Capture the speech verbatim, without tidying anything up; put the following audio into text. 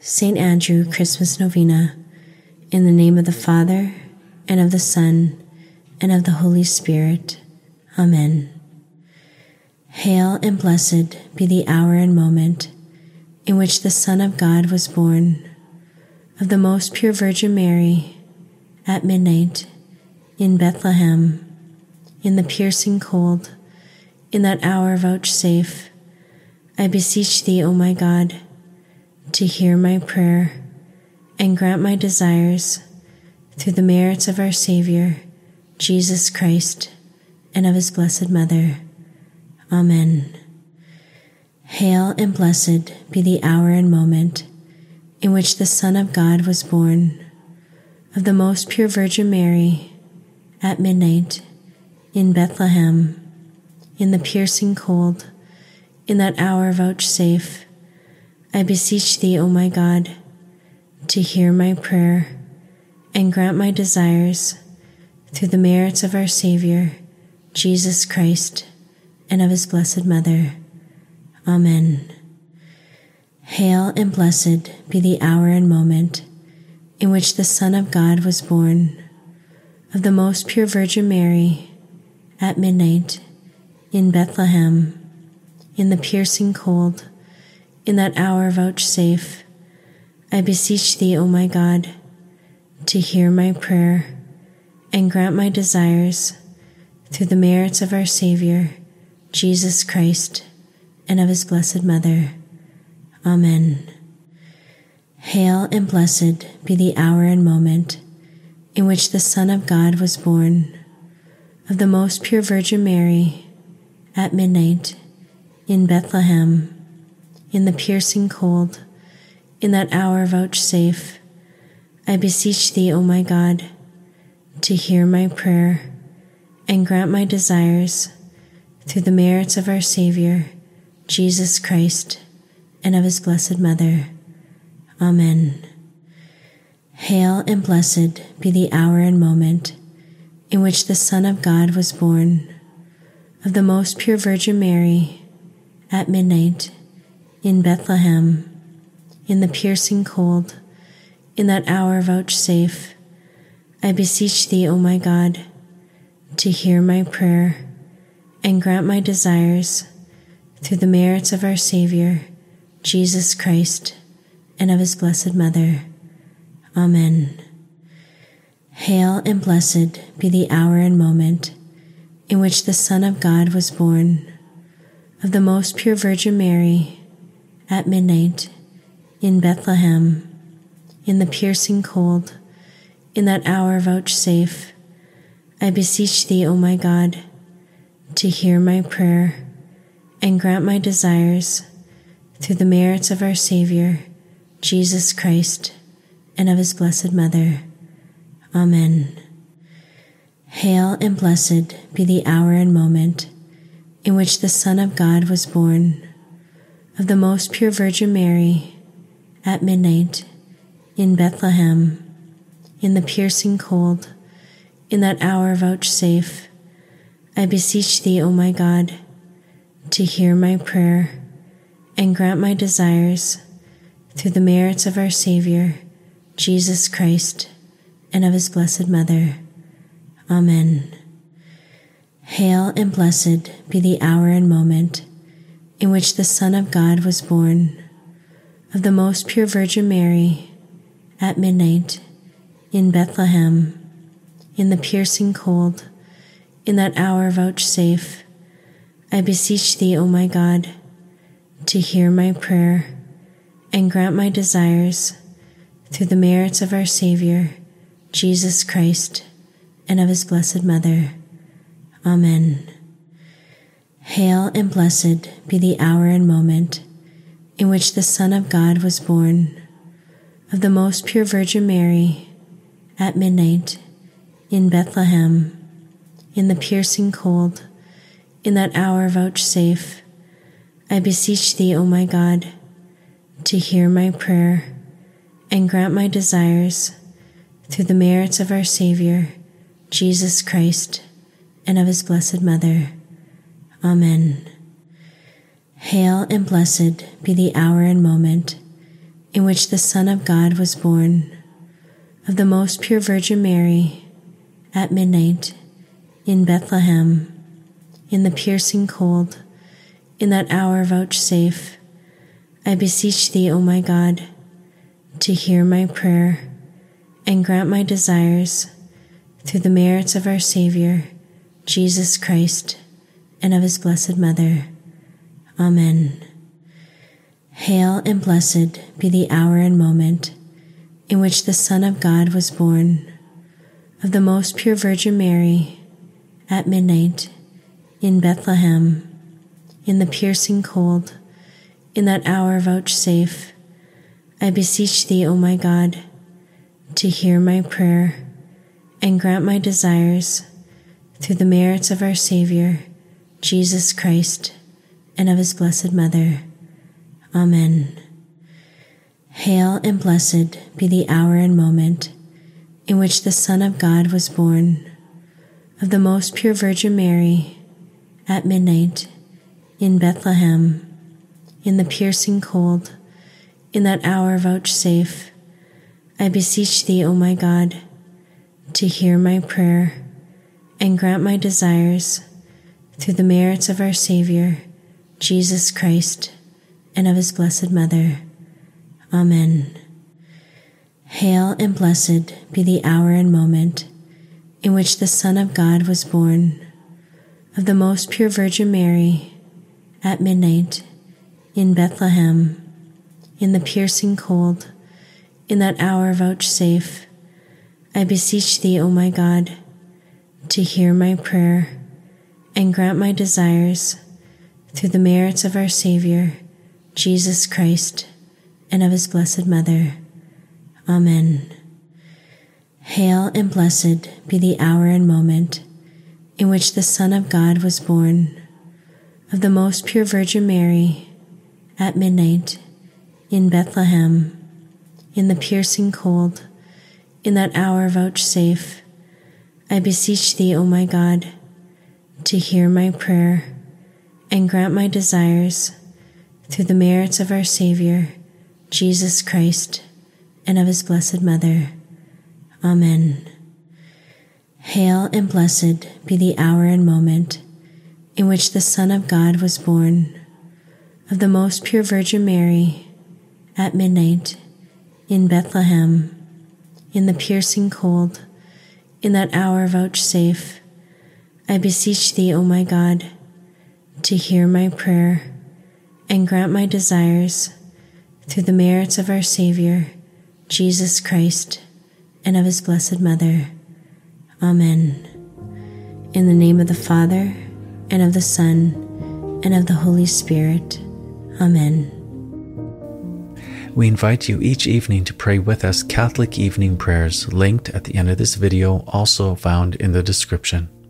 Saint Andrew Christmas Novena. In the name of the Father, and of the Son, and of the Holy Spirit. Amen. Hail and blessed be the hour and moment in which the Son of God was born, of the most pure Virgin Mary, at midnight, in Bethlehem, in the piercing cold, in that hour vouchsafe, I beseech thee, O my God, to hear my prayer and grant my desires through the merits of our Savior, Jesus Christ, and of his blessed Mother. Amen. Hail and blessed be the hour and moment in which the Son of God was born, of the most pure Virgin Mary, at midnight, in Bethlehem, in the piercing cold, in that hour vouchsafe, I beseech thee, O my God, to hear my prayer and grant my desires through the merits of our Savior, Jesus Christ, and of his blessed Mother. Amen. Hail and blessed be the hour and moment in which the Son of God was born, of the most pure Virgin Mary, at midnight, in Bethlehem, in the piercing cold, in that hour vouchsafe, I beseech thee, O my God, to hear my prayer and grant my desires through the merits of our Savior, Jesus Christ, and of his blessed Mother. Amen. Hail and blessed be the hour and moment in which the Son of God was born, of the most pure Virgin Mary, at midnight, in Bethlehem, in the piercing cold, in that hour vouchsafe, I beseech thee, O my God, to hear my prayer and grant my desires through the merits of our Savior, Jesus Christ, and of his blessed Mother. Amen. Hail and blessed be the hour and moment in which the Son of God was born, of the most pure Virgin Mary, at midnight, in Bethlehem, in the piercing cold, in that hour vouchsafe, I beseech thee, O my God, to hear my prayer and grant my desires through the merits of our Savior, Jesus Christ, and of his blessed Mother. Amen. Hail and blessed be the hour and moment in which the Son of God was born, of the most pure Virgin Mary, at midnight, in Bethlehem, in the piercing cold, in that hour vouchsafe, I beseech thee, O my God, to hear my prayer and grant my desires through the merits of our Savior, Jesus Christ, and of his blessed Mother. Amen. Hail and blessed be the hour and moment in which the Son of God was born, of the most pure Virgin Mary, at midnight, in Bethlehem, in the piercing cold, in that hour vouchsafe, I beseech thee, O my God, to hear my prayer and grant my desires through the merits of our Savior, Jesus Christ, and of his blessed Mother. Amen. Hail and blessed be the hour and moment in which the Son of God was born, of the most pure Virgin Mary, at midnight, in Bethlehem, in the piercing cold, in that hour vouchsafe, I beseech thee, O my God, to hear my prayer and grant my desires through the merits of our Savior, Jesus Christ, and of his blessed Mother. Amen. Hail and blessed be the hour and moment in which the Son of God was born, of the most pure Virgin Mary, at midnight, in Bethlehem, in the piercing cold, in that hour vouchsafe, I beseech thee, O my God, to hear my prayer and grant my desires through the merits of our Savior, Jesus Christ, and of his blessed Mother. Amen. Hail and blessed be the hour and moment in which the Son of God was born, of the most pure Virgin Mary, at midnight, in Bethlehem, in the piercing cold, in that hour vouchsafe, I beseech thee, O my God, to hear my prayer and grant my desires through the merits of our Savior, Jesus Christ, and of his blessed Mother. Amen. Hail and blessed be the hour and moment in which the Son of God was born, of the most pure Virgin Mary, at midnight, in Bethlehem, in the piercing cold, in that hour vouchsafe, I beseech thee, O my God, to hear my prayer and grant my desires through the merits of our Savior, Jesus Christ, and of his blessed Mother. Amen. Hail and blessed be the hour and moment in which the Son of God was born, of the most pure Virgin Mary, at midnight, in Bethlehem, in the piercing cold, in that hour vouchsafe, I beseech thee, O my God, to hear my prayer and grant my desires through the merits of our Savior, Jesus Christ, and of his blessed Mother. Amen. Hail and blessed be the hour and moment in which the Son of God was born, of the most pure Virgin Mary, at midnight, in Bethlehem, in the piercing cold, in that hour vouchsafe, I beseech thee, O my God, to hear my prayer and grant my desires through the merits of our Savior, Jesus Christ, and of his blessed Mother. Amen. Hail and blessed be the hour and moment in which the Son of God was born, of the most pure Virgin Mary, at midnight, in Bethlehem, in the piercing cold, in that hour vouchsafe, I beseech thee, O my God, to hear my prayer and grant my desires through the merits of our Savior, Jesus Christ, and of his blessed Mother. Amen. Hail and blessed be the hour and moment in which the Son of God was born, of the most pure Virgin Mary, at midnight, in Bethlehem, in the piercing cold, in that hour vouchsafe, I beseech thee, O my God, to hear my prayer and grant my desires through the merits of our Savior, Jesus Christ, and of his blessed Mother. Amen. In the name of the Father, and of the Son, and of the Holy Spirit. Amen. We invite you each evening to pray with us Catholic evening prayers linked at the end of this video, also found in the description.